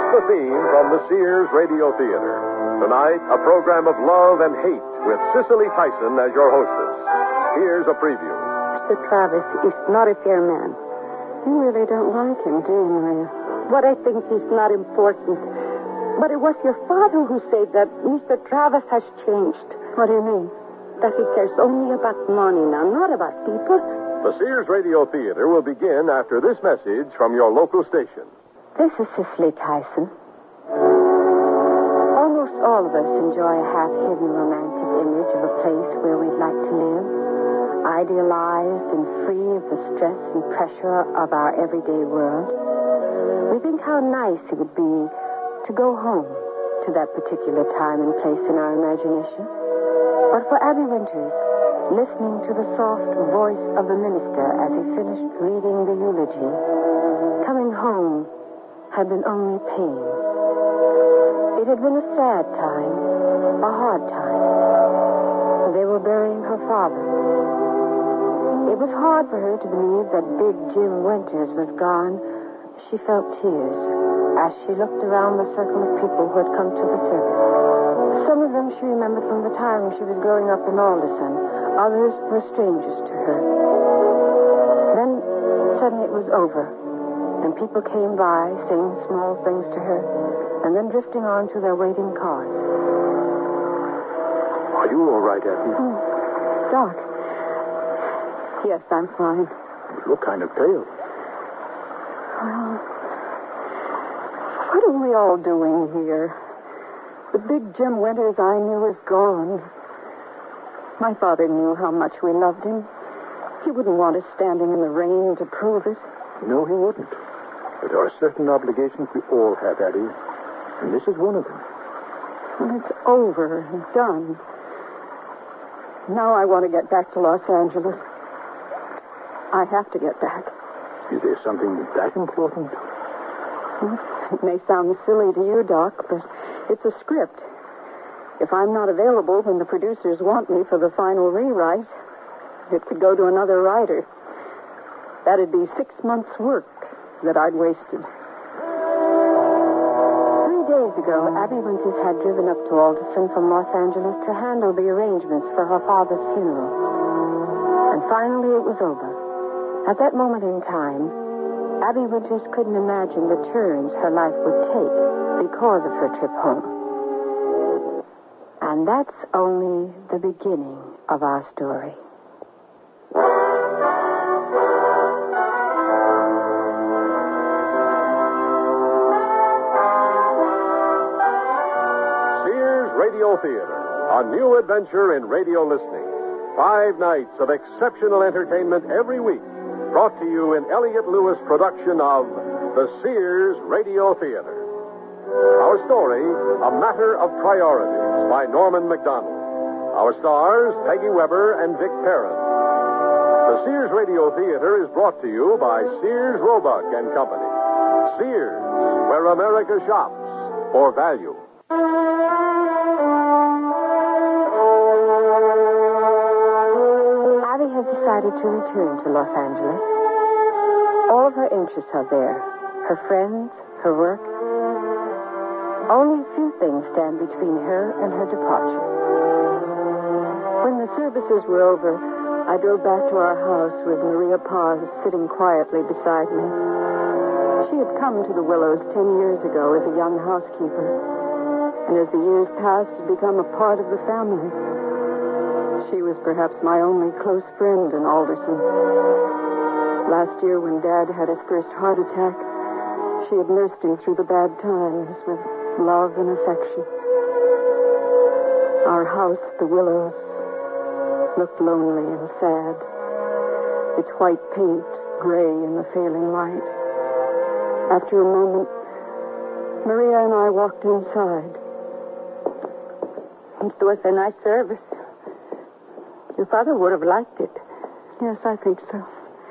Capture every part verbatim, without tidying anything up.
the theme from the Sears Radio Theater. Tonight, a program of love and hate with Cicely Tyson as your hostess. Here's a preview. Mister Travis is not a fair man. You really don't like him, do you, Maria? What I think is not important. But it was your father who said that Mister Travis has changed. What do you mean? That he cares only about money now, not about people. The Sears Radio Theater will begin after this message from your local station. This is Cicely Tyson. Almost all of us enjoy a half-hidden romantic image of a place where we'd like to live, idealized and free of the stress and pressure of our everyday world. We think how nice it would be to go home to that particular time and place in our imagination. But for Abby Winters, listening to the soft voice of the minister as he finished reading the eulogy, coming home had been only pain. It had been a sad time, a hard time. They were burying her father. It was hard for her to believe that big Jim Winters was gone. She felt tears as she looked around the circle of people who had come to the service. Some of them she remembered from the time she was growing up in Alderson. Others were strangers to her. Then, suddenly it was over, and people came by, saying small things to her, and then drifting on to their waiting cars. Are you all right, Abby? Oh, Doc. Yes, I'm fine. You look kind of pale. Well, what are we all doing here? The big Jim Winters I knew is gone. My father knew how much we loved him. He wouldn't want us standing in the rain to prove it. No, he wouldn't. But there are certain obligations we all have, Addie. And this is one of them. Well, it's over and done. Now I want to get back to Los Angeles. I have to get back. Is there something that important? It may sound silly to you, Doc, but it's a script. If I'm not available when the producers want me for the final rewrite, it could go to another writer. That'd be six months' work that I'd wasted. Three days ago, Abby Winters had driven up to Alderson from Los Angeles to handle the arrangements for her father's funeral. And finally it was over. At that moment in time, Abby Winters couldn't imagine the turns her life would take because of her trip home. And that's only the beginning of our story. Sears Radio Theater, a new adventure in radio listening. Five nights of exceptional entertainment every week, brought to you in Elliott Lewis production of the Sears Radio Theater. Our story, A Matter of Priorities, by Norman MacDonald. Our stars, Peggy Weber and Vic Perrin. The Sears Radio Theater is brought to you by Sears Roebuck and Company. Sears, where America shops for value. Abby has decided to return to Los Angeles. All of her interests are there. Her friends, her work. Only a few things stand between her and her departure. When the services were over, I drove back to our house with Maria Paz sitting quietly beside me. She had come to the Willows ten years ago as a young housekeeper, and as the years passed, had become a part of the family. She was perhaps my only close friend in Alderson. Last year, when Dad had his first heart attack, she had nursed him through the bad times with love and affection. Our house, the Willows, looked lonely and sad. Its white paint gray in the failing light. After a moment, Maria and I walked inside. It was a nice service. Your father would have liked it. Yes, I think so.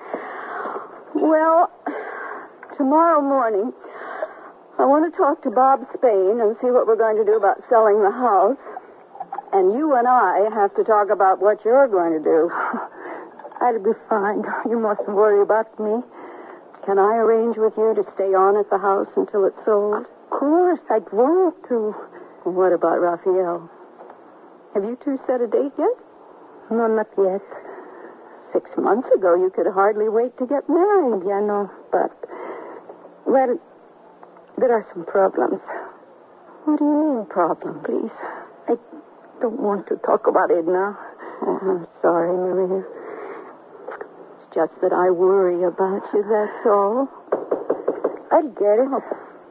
Well, tomorrow morning, I want to talk to Bob Spain and see what we're going to do about selling the house. And you and I have to talk about what you're going to do. I'll be fine. You mustn't worry about me. Can I arrange with you to stay on at the house until it's sold? Of course, I'd want to. What about Raphael? Have you two set a date yet? No, not yet. Six months ago, you could hardly wait to get married. Yeah, no, but... Well, there are some problems. What do you mean, problems? Please, I don't want to talk about it now. Oh, I'm sorry, Maria. It's just that I worry about you, that's all. I'll get it.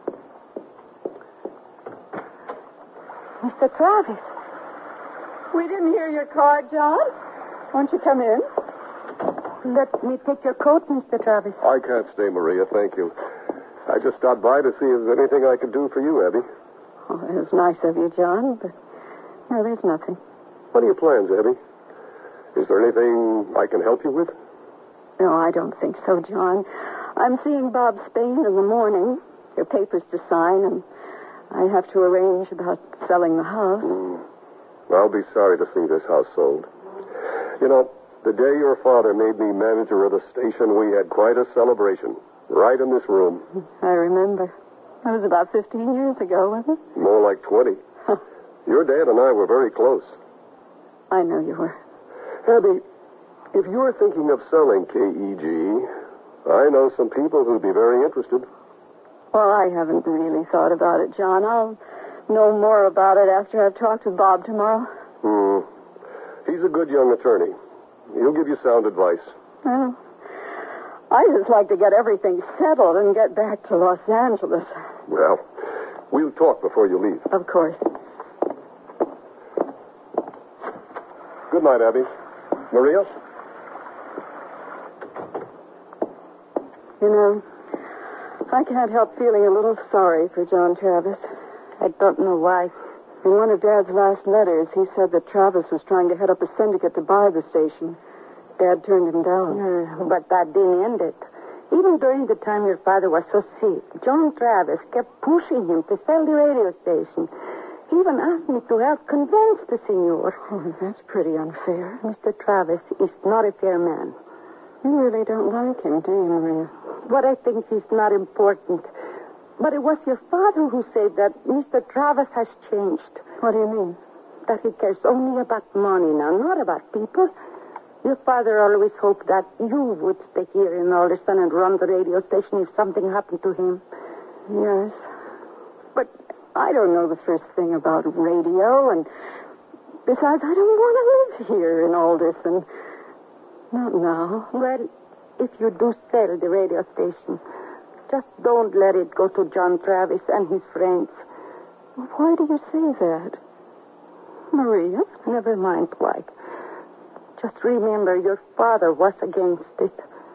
Mister Travis. We didn't hear your card, John. Won't you come in? Let me take your coat, Mister Travis. I can't stay, Maria, thank you. I just stopped by to see if there's anything I could do for you, Abby. Oh, it was nice of you, John, but no, there's nothing. What are your plans, Abby? Is there anything I can help you with? No, I don't think so, John. I'm seeing Bob Spain in the morning. There are papers to sign, and I have to arrange about selling the house. Mm. I'll be sorry to see this house sold. You know, the day your father made me manager of the station, we had quite a celebration. Right in this room. I remember. That was about fifteen years ago, wasn't it? More like twenty. Huh. Your dad and I were very close. I know you were. Abby, if you're thinking of selling K E G, I know some people who'd be very interested. Well, I haven't really thought about it, John. I'll know more about it after I've talked with Bob tomorrow. Hmm. He's a good young attorney. He'll give you sound advice. Well, I just like to get everything settled and get back to Los Angeles. Well, we'll talk before you leave. Of course. Good night, Abby. Maria? You know, I can't help feeling a little sorry for John Travis. I don't know why. In one of Dad's last letters, he said that Travis was trying to head up a syndicate to buy the station. Dad turned him down. Uh, but that didn't end it. Even during the time your father was so sick, John Travis kept pushing him to sell the radio station. He even asked me to help convince the senor. Oh, that's pretty unfair. Mister Travis is not a fair man. You really don't like him, do you, Maria? What I think is not important. But it was your father who said that Mister Travis has changed. What do you mean? That he cares only about money now, not about people. Your father always hoped that you would stay here in Alderson and run the radio station if something happened to him. Yes. But I don't know the first thing about radio, and besides, I don't want to live here in Alderson. Not now. Well, if you do sell the radio station, just don't let it go to John Travis and his friends. Why do you say that? Maria? Never mind why. Just remember your father was against it.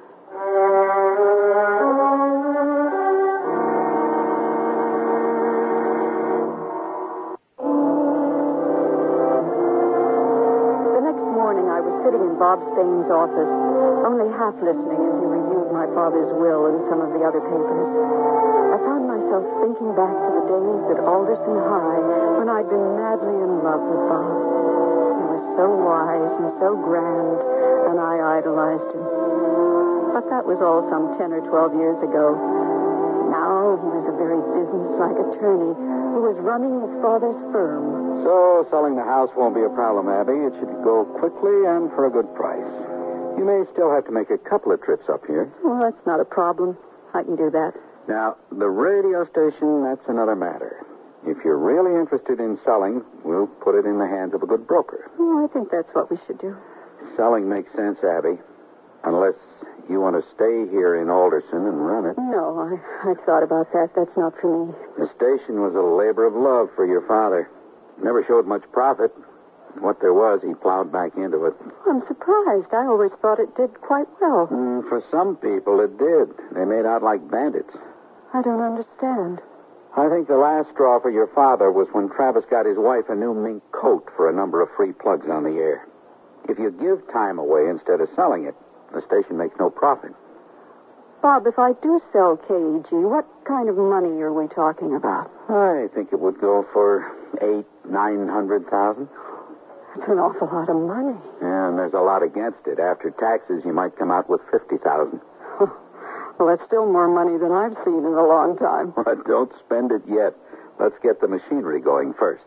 The next morning, I was sitting in Bob Spain's office, only half listening as he reviewed my father's will and some of the other papers. I found myself thinking back to the days at Alderson High when I'd been madly in love with Bob. He was so wise and so grand, and I idolized him. But that was all some ten or twelve years ago. Now he was a very businesslike attorney who was running his father's firm. So, selling the house won't be a problem, Abby. It should go quickly and for a good price. You may still have to make a couple of trips up here. Well, that's not a problem. I can do that. Now, the radio station, that's another matter. If you're really interested in selling, we'll put it in the hands of a good broker. Oh, I think that's what we should do. Selling makes sense, Abby. Unless you want to stay here in Alderson and run it. No, I, I thought about that. That's not for me. The station was a labor of love for your father. Never showed much profit. What there was, he plowed back into it. I'm surprised. I always thought it did quite well. Mm, for some people, it did. They made out like bandits. I don't understand. I think the last straw for your father was when Travis got his wife a new mink coat for a number of free plugs on the air. If you give time away instead of selling it, the station makes no profit. Bob, if I do sell K E G, what kind of money are we talking about? I think it would go for eight, nine hundred thousand. That's an awful lot of money. Yeah, and there's a lot against it. After taxes, you might come out with fifty thousand. Well, that's still more money than I've seen in a long time. But don't spend it yet. Let's get the machinery going first.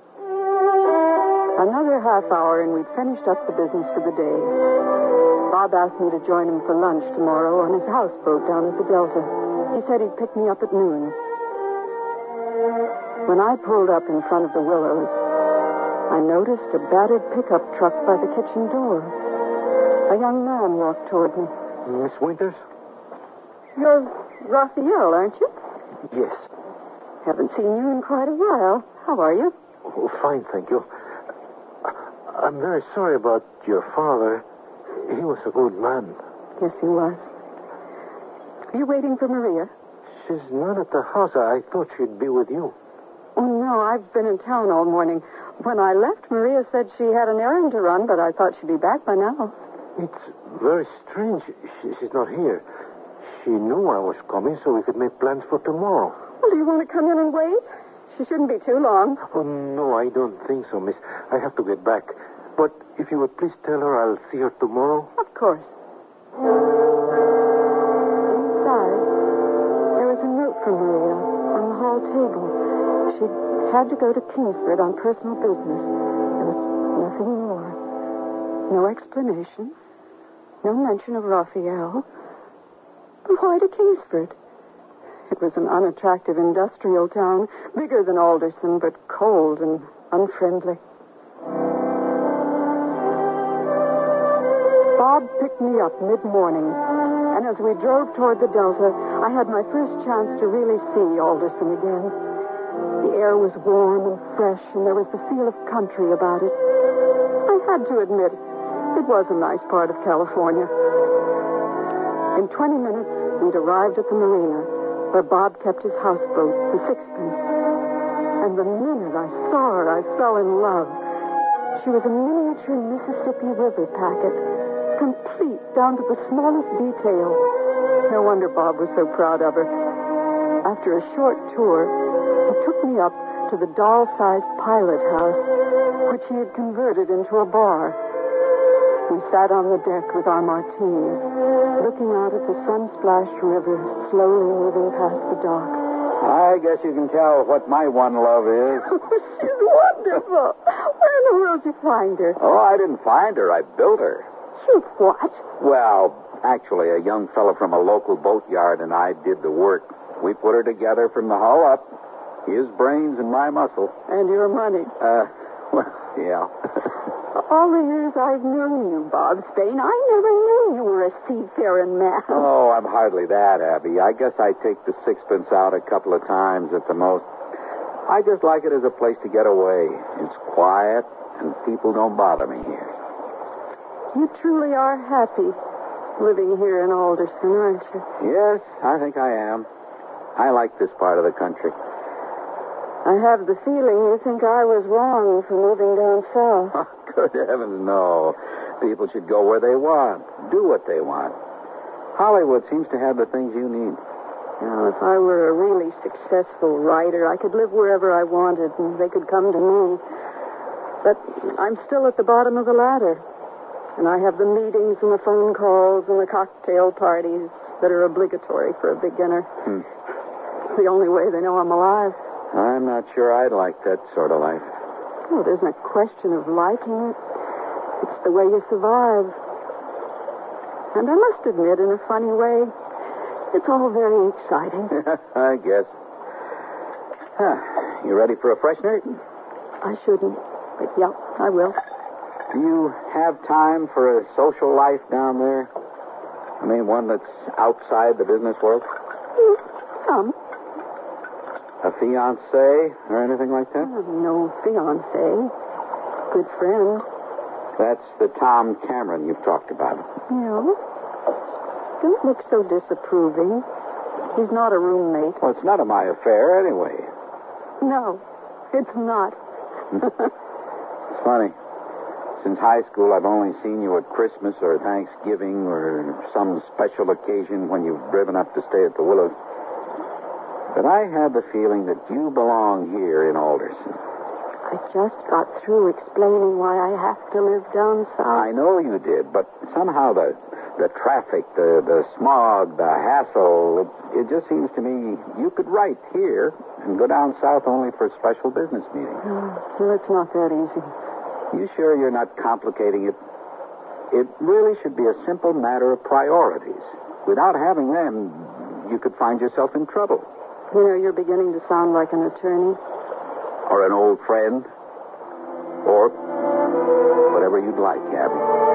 Another half hour and we'd finished up the business for the day. Bob asked me to join him for lunch tomorrow on his houseboat down at the Delta. He said he'd pick me up at noon. When I pulled up in front of the Willows, I noticed a battered pickup truck by the kitchen door. A young man walked toward me. Miss Winters? You're Raphael, aren't you? Yes. Haven't seen you in quite a while. How are you? Oh, fine, thank you. I'm very sorry about your father. He was a good man. Yes, he was. Are you waiting for Maria? She's not at the house. I thought she'd be with you. Oh, no, I've been in town all morning. When I left, Maria said she had an errand to run, but I thought she'd be back by now. It's very strange. She, she's not here. She knew I was coming so we could make plans for tomorrow. Well, do you want to come in and wait? She shouldn't be too long. Oh, no, I don't think so, miss. I have to get back. But if you would please tell her I'll see her tomorrow. Of course. Inside, there was a note from Maria on the hall table. She had to go to Kingsford on personal business. There was nothing more. No explanation. No mention of Raphael. Why to Kingsford? It was an unattractive industrial town, bigger than Alderson, but cold and unfriendly. Bob picked me up mid-morning, and as we drove toward the Delta, I had my first chance to really see Alderson again. The air was warm and fresh, and there was the feel of country about it. I had to admit, it was a nice part of California. In twenty minutes, we'd arrived at the marina, where Bob kept his houseboat, the Sixpence. And the minute I saw her, I fell in love. She was a miniature Mississippi River packet, complete down to the smallest detail. No wonder Bob was so proud of her. After a short tour, he took me up to the doll-sized pilot house, which he had converted into a bar. We sat on the deck with our martinis, looking out at the sun-splashed river slowly moving past the dock. I guess you can tell what my one love is. She's wonderful. Where in the world did you find her? Oh, I didn't find her. I built her. You what? Well, actually, a young fellow from a local boatyard and I did the work. We put her together from the hull up. His brains and my muscle. And your money. Uh, well, yeah. All the years I've known you, Bob Spain, I never knew you were a seafaring man. Oh, I'm hardly that, Abby. I guess I take the Sixpence out a couple of times at the most. I just like it as a place to get away. It's quiet, and people don't bother me here. You truly are happy living here in Alderson, aren't you? Yes, I think I am. I like this part of the country. I have the feeling you think I was wrong for moving down south. Oh, good heavens, no. People should go where they want, do what they want. Hollywood seems to have the things you need. Now, if I were a really successful writer, I could live wherever I wanted, and they could come to me. But I'm still at the bottom of the ladder. And I have the meetings and the phone calls and the cocktail parties that are obligatory for a beginner. Hmm. The only way they know I'm alive. I'm not sure I'd like that sort of life. Well, it isn't a question of liking it. It's the way you survive. And I must admit, in a funny way, it's all very exciting. I guess. Huh. You ready for a freshener? I shouldn't. But, yeah, I will. Do you have time for a social life down there? I mean, one that's outside the business world? Mm, some. A fiancé or anything like that? Oh, no fiancé. Good friend. That's the Tom Cameron you've talked about. No. Don't look so disapproving. He's not a roommate. Well, it's none of my affair anyway. No, it's not. It's funny. Since high school, I've only seen you at Christmas or Thanksgiving or some special occasion when you've driven up to stay at the Willows. But I have the feeling that you belong here in Alderson. I just got through explaining why I have to live down south. I know you did, but somehow the the traffic, the, the smog, the hassle, it, it just seems to me you could write here and go down south only for a special business meeting. Oh, well, it's not that easy. You sure you're not complicating it? It really should be a simple matter of priorities. Without having them, you could find yourself in trouble. You know, you're beginning to sound like an attorney. Or an old friend. Or whatever you'd like, Abby.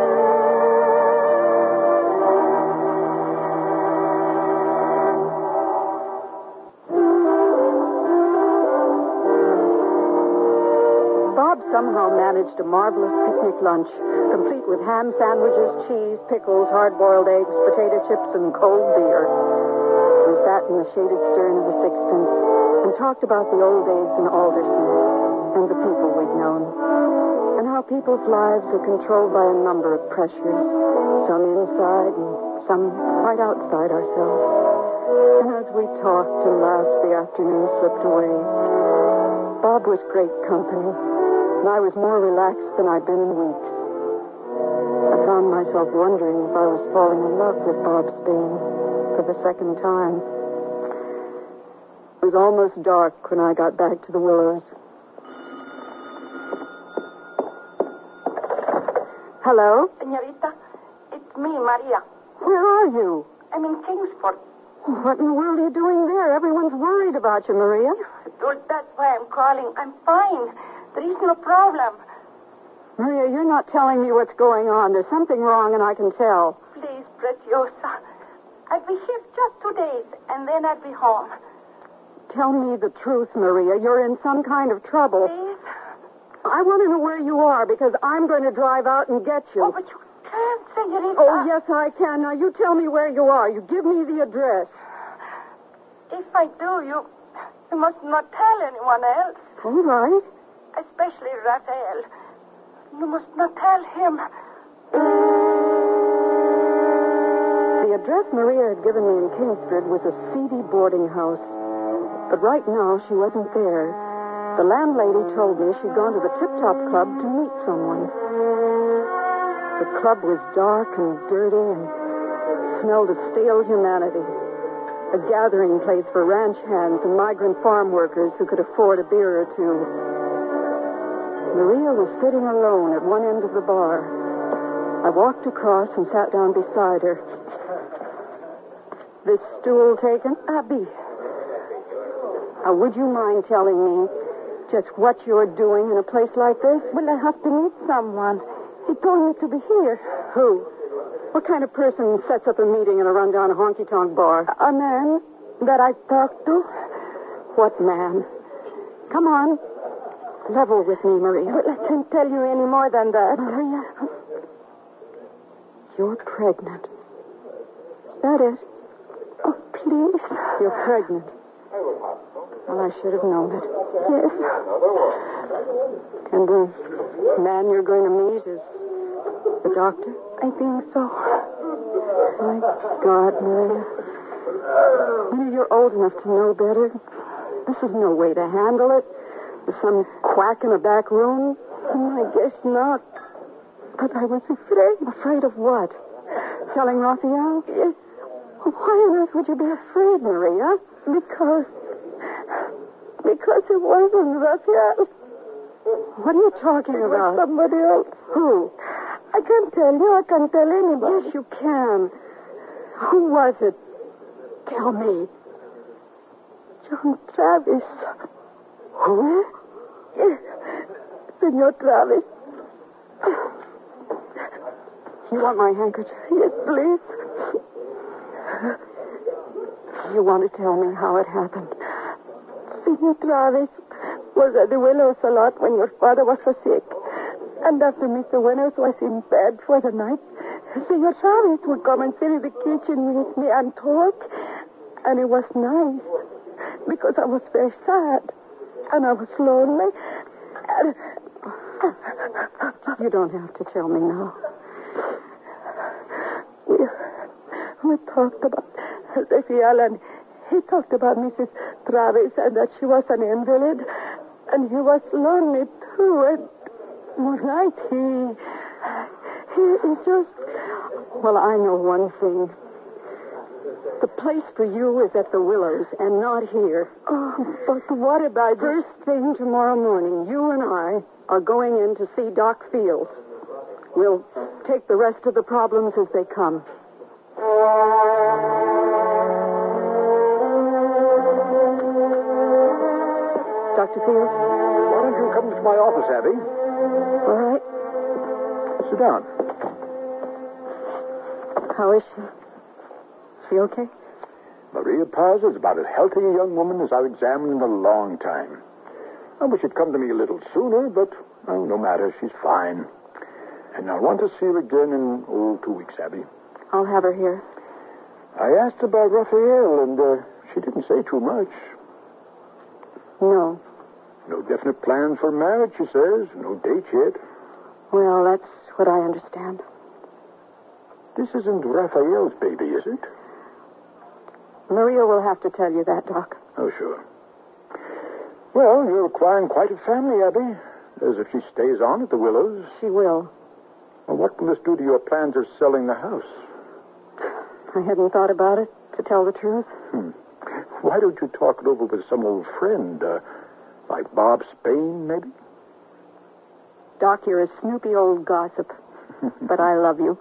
Bob somehow managed a marvelous picnic lunch, complete with ham sandwiches, cheese, pickles, hard-boiled eggs, potato chips, and cold beer. We sat in the shaded stern of the Sixpence and talked about the old days in Alderson and the people we'd known, and how people's lives are controlled by a number of pressures, some inside and some quite outside ourselves. And as we talked and laughed, the afternoon slipped away. Bob was great company, and I was more relaxed than I'd been in weeks. I found myself wondering if I was falling in love with Bob Spain for the second time. It was almost dark when I got back to the Willows. Hello? Senorita, it's me, Maria. Where are you? I'm in Kingsford. What in the world are you doing there? Everyone's worried about you, Maria. Well, that's why I'm calling. I'm fine. There is no problem. Maria, you're not telling me what's going on. There's something wrong, and I can tell. Please, Preciosa. I'll be here just two days, and then I'll be home. Tell me the truth, Maria. You're in some kind of trouble. Please? I want to know where you are, because I'm going to drive out and get you. Oh, but you can't, Senorita. Oh, yes, I can. Now, you tell me where you are. You give me the address. If I do, you, you must not tell anyone else. All right. Especially Raphael. You must not tell him. The address Maria had given me in Kingsford was a seedy boarding house. But right now, she wasn't there. The landlady told me she'd gone to the Tip Top Club to meet someone. The club was dark and dirty and smelled of stale humanity. A gathering place for ranch hands and migrant farm workers who could afford a beer or two. Maria was sitting alone at one end of the bar. I walked across and sat down beside her. This stool taken? Abby. Uh, would you mind telling me just what you're doing in a place like this? Well, I have to meet someone. He told me to be here. Who? What kind of person sets up a meeting in a rundown honky-tonk bar? A man that I talked to. What man? Come on. Level with me, Maria. Well, I can't tell you any more than that. Maria, you're pregnant. Is that it? Oh, please. You're pregnant. Well, I should have known it. Yes. And the man you're going to meet is the doctor? I think so. My God, Maria. Maria, you're old enough to know better. This is no way to handle it. With some quack in a back room. I guess not. But I was afraid. Afraid of what? Telling Raphael? Yes. Why on earth would you be afraid, Maria? Because... Because it wasn't Raphael. What are you talking it about? Was somebody else. Who? I can't tell you. I can't tell anybody. Yes, you can. Who was it? Tell me. John Travis. Who? Yes. Senor Travis. You want my handkerchief? Yes, please. You want to tell me how it happened? Senor Travis was at the Willows a lot when your father was so sick. And after Mister Winners was in bed for the night, Senor Travis would come and sit in the kitchen with me and talk. And it was nice, because I was very sad. And I was lonely. And... You don't have to tell me now. We, we talked about Raphael, and he talked about Missus Travis and that she was an invalid. And he was lonely, too. And one night he... He just... Well, I know one thing. The place for you is at the Willows and not here. Oh, but what about... First thing tomorrow morning, you and I are going in to see Doc Fields. We'll take the rest of the problems as they come. Doctor Fields? Why don't you come to my office, Abby? All right. Sit down. How is she? She okay? Maria Paz is about as healthy a young woman as I've examined in a long time. I wish she'd come to me a little sooner, but oh, no matter. She's fine. And I want to see her again in, oh, two weeks, Abby. I'll have her here. I asked about Raphael, and uh, she didn't say too much. No. No definite plans for marriage, she says. No date yet. Well, that's what I understand. This isn't Raphael's baby, is it? Maria will have to tell you that, Doc. Oh, sure. Well, you're acquiring quite a family, Abby. As if she stays on at the Willows. She will. Well, what will this do to your plans of selling the house? I hadn't thought about it, to tell the truth. Hmm. Why don't you talk it over with some old friend, uh, like Bob Spain, maybe? Doc, you're a snoopy old gossip, but I love you.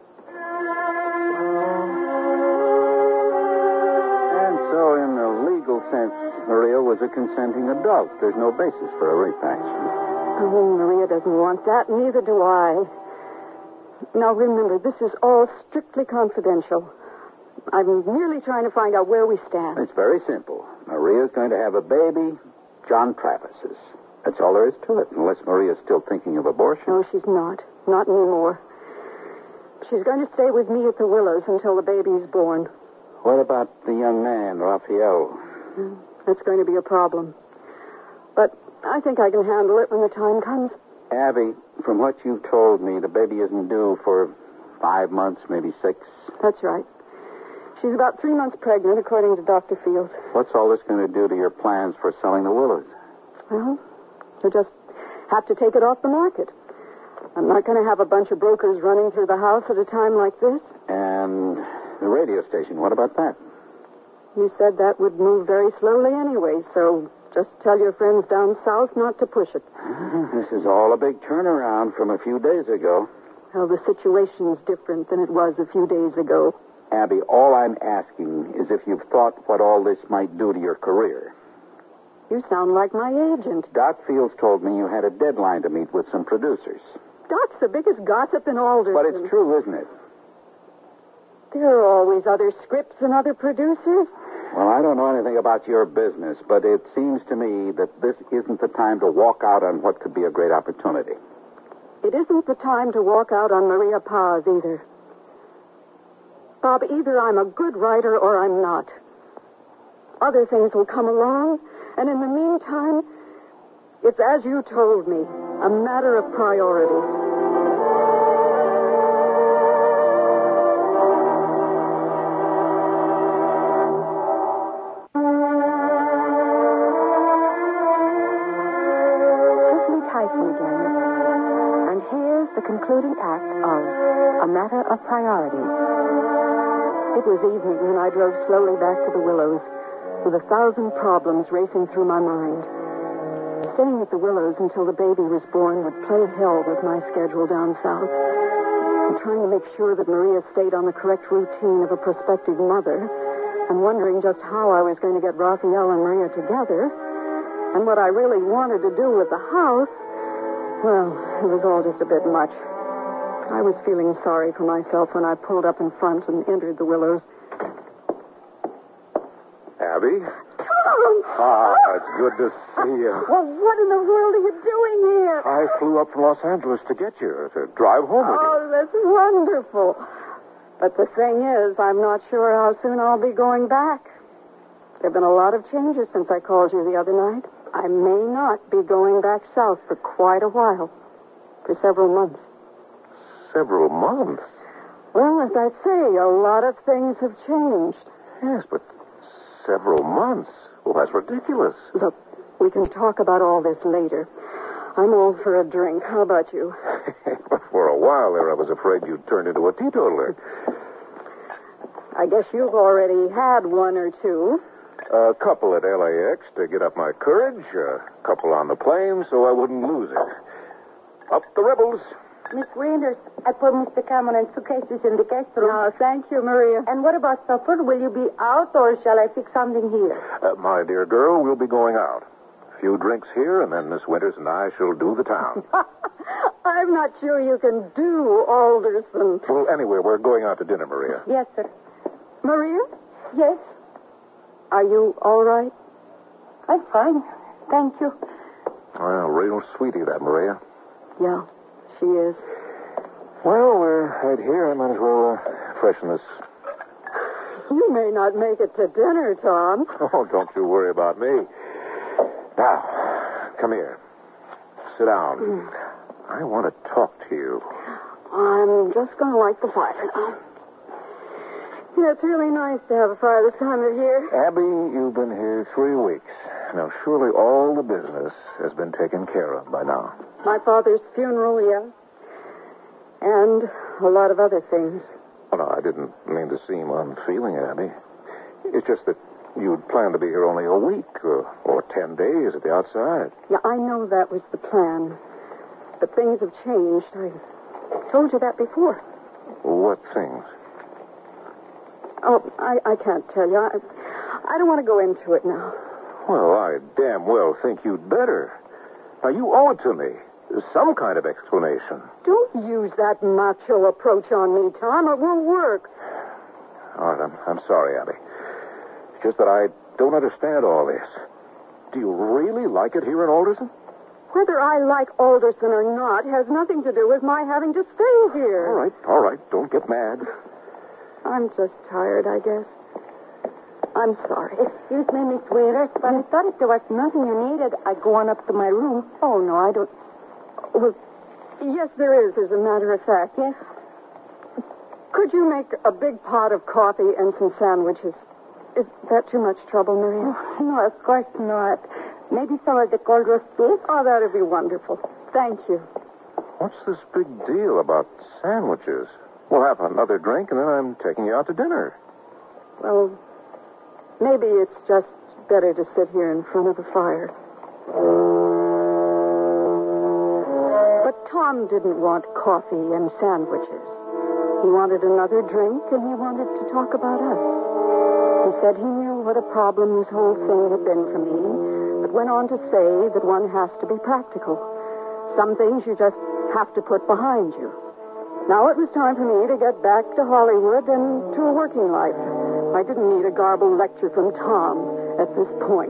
And so, in a legal sense, Maria was a consenting adult. There's no basis for a rape action. Oh, Maria doesn't want that, neither do I. Now, remember, this is all strictly confidential. I'm merely trying to find out where we stand. It's very simple. Maria's going to have a baby, John Travis's. That's all there is to it, unless Maria's still thinking of abortion. No, she's not. Not anymore. She's going to stay with me at the Willows until the baby's born. What about the young man, Raphael? Mm, that's going to be a problem. But I think I can handle it when the time comes. Abby, from what you've told me, the baby isn't due for five months, maybe six. That's right. She's about three months pregnant, according to Doctor Fields. What's all this going to do to your plans for selling the Willows? Well, you'll just have to take it off the market. I'm not going to have a bunch of brokers running through the house at a time like this. And the radio station, what about that? You said that would move very slowly anyway, so just tell your friends down south not to push it. This is all a big turnaround from a few days ago. Well, the situation's different than it was a few days ago. Abby, all I'm asking is if you've thought what all this might do to your career. You sound like my agent. Doc Fields told me you had a deadline to meet with some producers. Doc's the biggest gossip in Alderson. But it's true, isn't it? There are always other scripts and other producers. Well, I don't know anything about your business, but it seems to me that this isn't the time to walk out on what could be a great opportunity. It isn't the time to walk out on Maria Paz either. Bob, either I'm a good writer or I'm not. Other things will come along, and in the meantime, it's as you told me, a matter of priorities. Concluding act of A Matter of Priorities. It was evening when I drove slowly back to the Willows, with a thousand problems racing through my mind. Staying at the Willows until the baby was born would play hell with my schedule down south. And trying to make sure that Maria stayed on the correct routine of a prospective mother, and wondering just how I was going to get Raphael and Maria together, and what I really wanted to do with the house, well, it was all just a bit much. I was feeling sorry for myself when I pulled up in front and entered the Willows. Abby? Tom! Ah, it's good to see you. Well, what in the world are you doing here? I flew up from Los Angeles to get you, to drive home with you. Oh, that's wonderful. But the thing is, I'm not sure how soon I'll be going back. There have been a lot of changes since I called you the other night. I may not be going back south for quite a while. For several months. Several months? Well, as I say, a lot of things have changed. Yes, but several months? Well, that's ridiculous. Look, We can talk about all this later. I'm all for a drink. How about you? For a while there, I was afraid you'd turn into a teetotaler. I guess you've already had one or two. A couple at L A X to get up my courage, a couple on the plane so I wouldn't lose it. Up the rebels. Miss Winters, I put Mister Cameron's suitcases in the guest room. Oh, thank you, Maria. And what about supper? Will you be out, or shall I fix something here? Uh, my dear girl, we'll be going out. A few drinks here, and then Miss Winters and I shall do the town. I'm not sure you can do Alderson. Well, anyway, we're going out to dinner, Maria. Yes, sir. Maria? Yes? Are you all right? I'm fine. Thank you. Well, real sweetie, that, Maria. Yeah, she is. Well, we're right here. I might as well uh, freshen this. You may not make it to dinner, Tom. Oh, don't you worry about me. Now, come here. Sit down. Mm. I want to talk to you. I'm just going to light the fire now. Yeah, it's really nice to have a fire this time of year. Abby, you've been here three weeks. Now, surely all the business has been taken care of by now. My father's funeral, yeah. And a lot of other things. Oh, no, I didn't mean to seem unfeeling, Abby. It's just that you'd planned to be here only a week or, or ten days at the outside. Yeah, I know that was the plan. But things have changed. I told you that before. What things? Oh, I, I can't tell you. I, I don't want to go into it now. Well, I damn well think you'd better. Now, you owe it to me. Some kind of explanation. Don't use that macho approach on me, Tom. It won't work. All right, I'm, I'm sorry, Abby. It's just that I don't understand all this. Do you really like it here in Alderson? Whether I like Alderson or not has nothing to do with my having to stay here. All right, all right. Don't get mad. I'm just tired, I guess. I'm sorry. Excuse me, Miss Winters, but I thought if there was nothing you needed, I'd go on up to my room. Oh, no, I don't... Well, yes, there is, as a matter of fact. Yes? Could you make a big pot of coffee and some sandwiches? Is that too much trouble, Maria? Oh, no, of course not. Maybe some of the cold roast beef? Oh, that would be wonderful. Thank you. What's this big deal about sandwiches? We'll have another drink, and then I'm taking you out to dinner. Well, maybe it's just better to sit here in front of the fire. But Tom didn't want coffee and sandwiches. He wanted another drink, and he wanted to talk about us. He said he knew what a problem this whole thing had been for me, but went on to say that one has to be practical. Some things you just have to put behind you. Now it was time for me to get back to Hollywood and to a working life. I didn't need a garbled lecture from Tom at this point.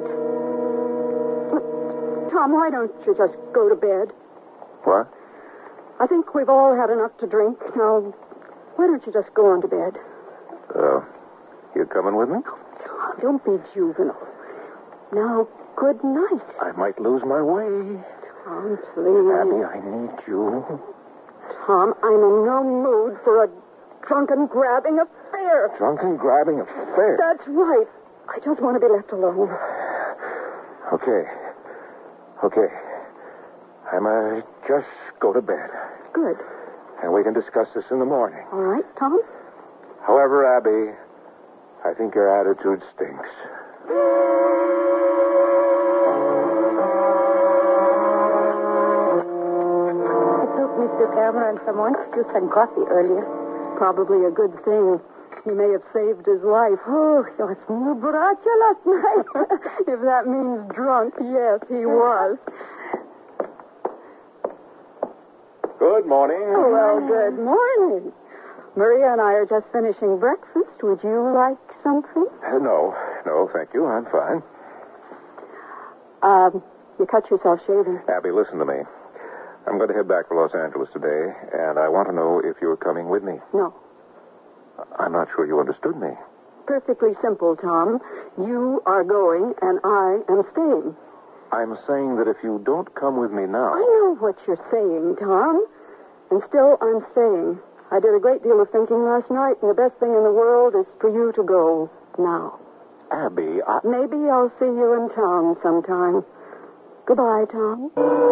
Tom, why don't you just go to bed? What? I think we've all had enough to drink. Now, why don't you just go on to bed? Uh, you coming with me? Tom, don't be juvenile. Now, good night. I might lose my way. Tom, please. Abby, I need you. Tom, I'm in no mood for a drunken grabbing affair. Drunken grabbing affair? That's right. I just want to be left alone. Okay. Okay. I might just go to bed. Good. And we can discuss this in the morning. All right, Tom? However, Abby, I think your attitude stinks. Mister Cameron some orange juice and coffee earlier. Probably a good thing. He may have saved his life. Oh, he was muy borracho last night. If that means drunk, yes, he was. Good morning. Oh, well, good morning. Maria and I are just finishing breakfast. Would you like something? Uh, no, no, thank you. I'm fine. Um, you cut yourself shaving. Abby, listen to me. I'm going to head back to Los Angeles today, and I want to know if you're coming with me. No. I'm not sure you understood me. Perfectly simple, Tom. You are going, and I am staying. I'm saying that if you don't come with me now... I know what you're saying, Tom. And still, I'm staying. I did a great deal of thinking last night, and the best thing in the world is for you to go now. Abby, I... Maybe I'll see you in town sometime. Goodbye, Tom.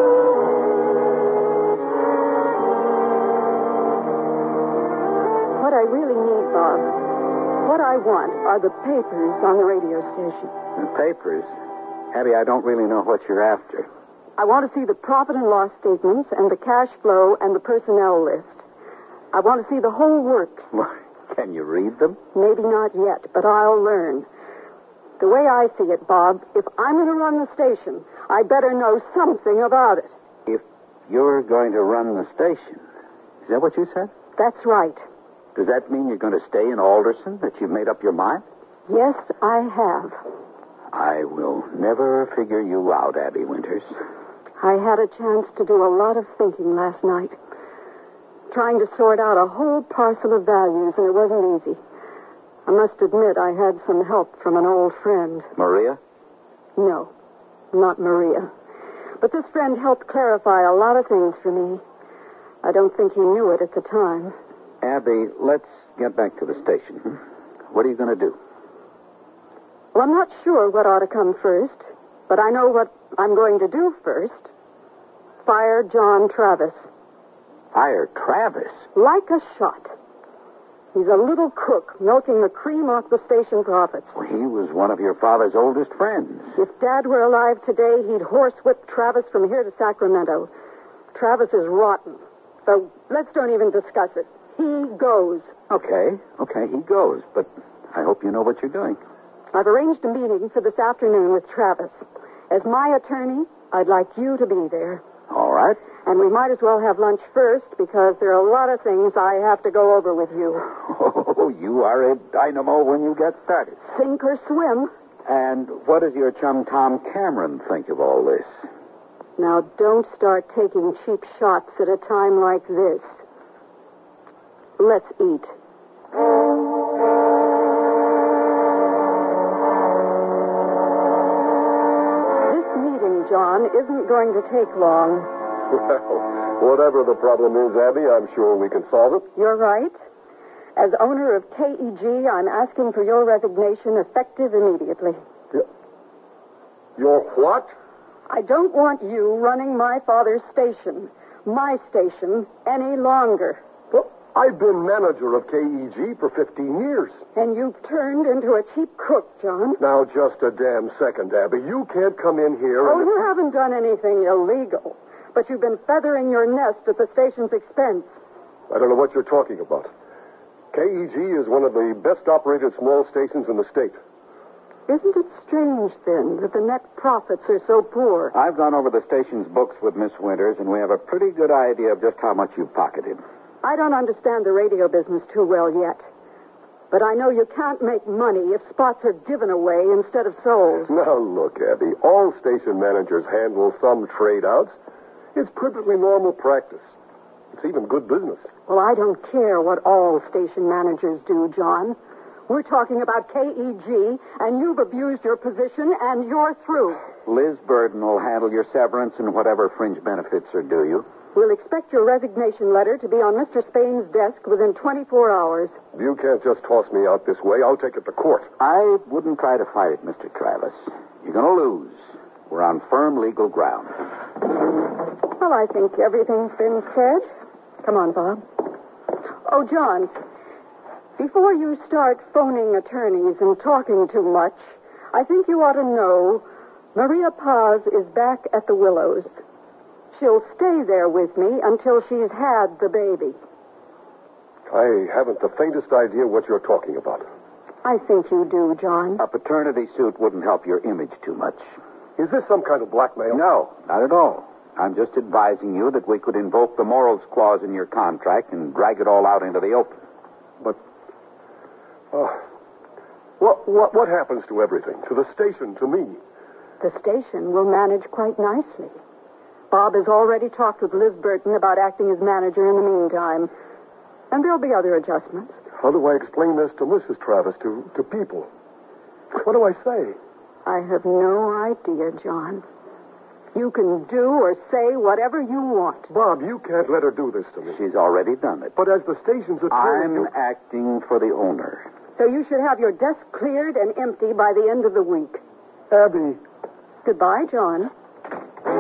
What I really need, Bob, what I want are the papers on the radio station. The papers? Abby, I don't really know what you're after. I want to see the profit and loss statements and the cash flow and the personnel list. I want to see the whole works. Can you read them? Maybe not yet, but I'll learn. The way I see it, Bob, if I'm going to run the station, I better know something about it. If you're going to run the station, is that what you said? That's right. Does that mean you're going to stay in Alderson, that you've made up your mind? Yes, I have. I will never figure you out, Abby Winters. I had a chance to do a lot of thinking last night, trying to sort out a whole parcel of values, and it wasn't easy. I must admit I had some help from an old friend. Maria? No, not Maria. But this friend helped clarify a lot of things for me. I don't think he knew it at the time. Abby, let's get back to the station. What are you going to do? Well, I'm not sure what ought to come first, but I know what I'm going to do first. Fire John Travis. Fire Travis? Like a shot. He's a little crook, milking the cream off the station profits. Well, he was one of your father's oldest friends. If Dad were alive today, he'd horsewhip Travis from here to Sacramento. Travis is rotten. So let's don't even discuss it. He goes. Okay, okay, he goes. But I hope you know what you're doing. I've arranged a meeting for this afternoon with Travis. As my attorney, I'd like you to be there. All right. And we might as well have lunch first, because there are a lot of things I have to go over with you. Oh, you are a dynamo when you get started. Sink or swim. And what does your chum Tom Cameron think of all this? Now, don't start taking cheap shots at a time like this. Let's eat. This meeting, John, isn't going to take long. Well, whatever the problem is, Abby, I'm sure we can solve it. You're right. As owner of K E G, I'm asking for your resignation effective immediately. Your what? I don't want you running my father's station, my station, any longer. Well, I've been manager of K E G for fifteen years. And you've turned into a cheap crook, John. Now, just a damn second, Abby. You can't come in here Oh, and... you haven't done anything illegal. But you've been feathering your nest at the station's expense. I don't know what you're talking about. K E G is one of the best operated small stations in the state. Isn't it strange, then, that the net profits are so poor? I've gone over the station's books with Miss Winters, and we have a pretty good idea of just how much you've pocketed. I don't understand the radio business too well yet. But I know you can't make money if spots are given away instead of sold. Now, look, Abby, all station managers handle some trade-outs. It's perfectly normal practice. It's even good business. Well, I don't care what all station managers do, John. We're talking about K E G, and you've abused your position, and you're through. Liz Burden will handle your severance and whatever fringe benefits are due you. We'll expect your resignation letter to be on Mister Spain's desk within twenty-four hours. You can't just toss me out this way. I'll take it to court. I wouldn't try to fight it, Mister Travis. You're going to lose. We're on firm legal ground. Well, I think everything's been said. Come on, Bob. Oh, John, before you start phoning attorneys and talking too much, I think you ought to know Maria Paz is back at the Willows. She'll stay there with me until she's had the baby. I haven't the faintest idea what you're talking about. I think you do, John. A paternity suit wouldn't help your image too much. Is this some kind of blackmail? No, not at all. I'm just advising you that we could invoke the morals clause in your contract and drag it all out into the open. But, uh, what, what, what happens to everything? To the station, to me? The station will manage quite nicely. Bob has already talked with Liz Burton about acting as manager in the meantime. And there'll be other adjustments. How do I explain this to Missus Travis, to, to people? What do I say? I have no idea, John. You can do or say whatever you want. Bob, you can't let her do this to me. She's already done it. But as the station's attorney... I'm you... acting for the owner. So you should have your desk cleared and empty by the end of the week. Abby. Goodbye, John.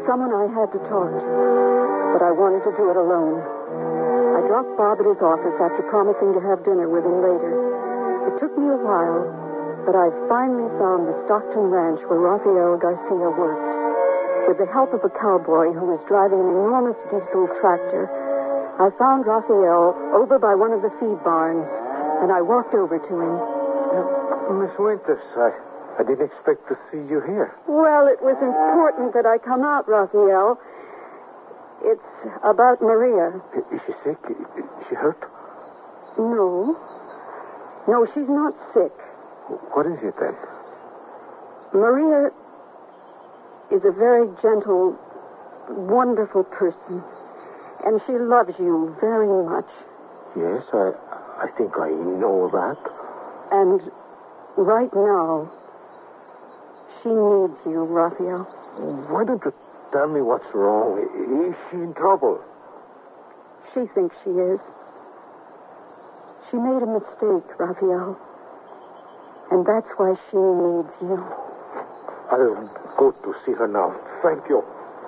someone I had to talk to, but I wanted to do it alone. I dropped Bob at his office after promising to have dinner with him later. It took me a while, but I finally found the Stockton ranch where Rafael Garcia worked. With the help of a cowboy who was driving an enormous diesel tractor, I found Rafael over by one of the feed barns, and I walked over to him. Uh, Miss Winters, I, I didn't expect to see you here. Well, it was important that I come out, Rafael. It's about Maria. Is she sick? Is she hurt? No. No, she's not sick. What is it, then? Maria is a very gentle, wonderful person. And she loves you very much. Yes, I, I think I know that. And right now, she needs you, Raphael. Why don't you tell me what's wrong? Is she in trouble? She thinks she is. She made a mistake, Raphael. And that's why she needs you. I'll go to see her now. Thank you.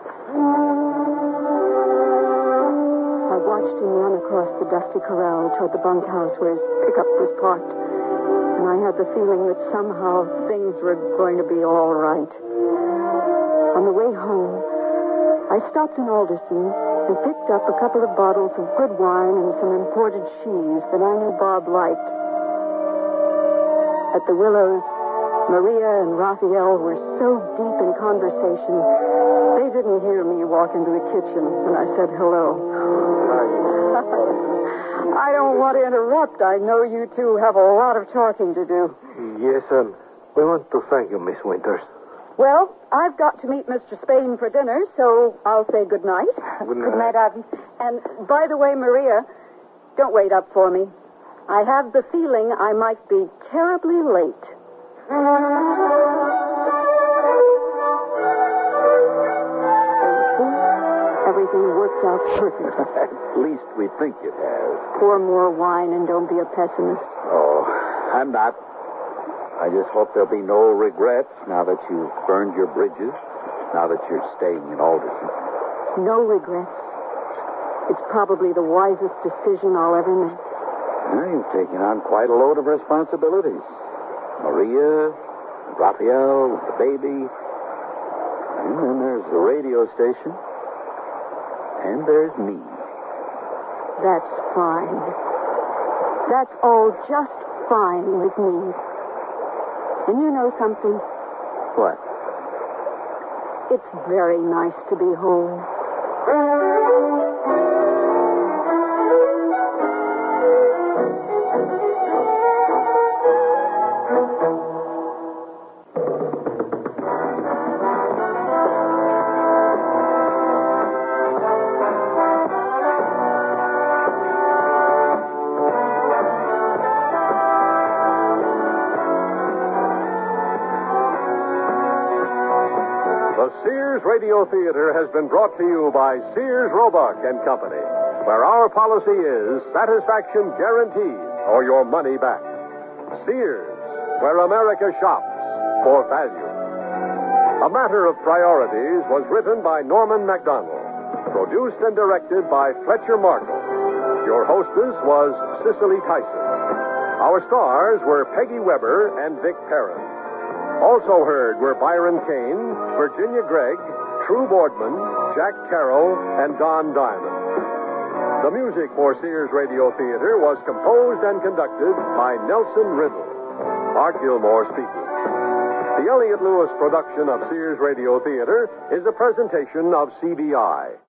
I watched him run across the dusty corral toward the bunkhouse where his pickup was parked. And I had the feeling that somehow things were going to be all right. On the way home, I stopped in Alderson and picked up a couple of bottles of good wine and some imported cheese that I knew Bob liked. At the Willows, Maria and Raphael were so deep in conversation, they didn't hear me walk into the kitchen when I said hello. I don't want to interrupt. I know you two have a lot of talking to do. Yes, um, we want to thank you, Miss Winters. Well, I've got to meet Mister Spain for dinner, so I'll say good night. Good night. Good night, Abby. And by the way, Maria, don't wait up for me. I have the feeling I might be terribly late. Everything worked out perfect. At least we think it has. Pour more wine and don't be a pessimist. Oh, I'm not. I just hope there'll be no regrets now that you've burned your bridges, now that you're staying in Alderson. No regrets. It's probably the wisest decision I'll ever make. Well, you've taken on quite a load of responsibilities. Maria, Raphael, the baby, and then there's the radio station, and there's me. That's fine. That's all just fine with me. And you know something? What? It's very nice to be home. Sears Radio Theater has been brought to you by Sears Roebuck and Company, where our policy is satisfaction guaranteed or your money back. Sears, where America shops for value. A Matter of Priorities was written by Norman MacDonald, produced and directed by Fletcher Markle. Your hostess was Cicely Tyson. Our stars were Peggy Weber and Vic Perrin. Also heard were Byron Kane, Virginia Gregg, True Boardman, Jack Carroll, and Don Diamond. The music for Sears Radio Theater was composed and conducted by Nelson Riddle. Art Gilmore speaking. The Elliott Lewis production of Sears Radio Theater is a presentation of C B I.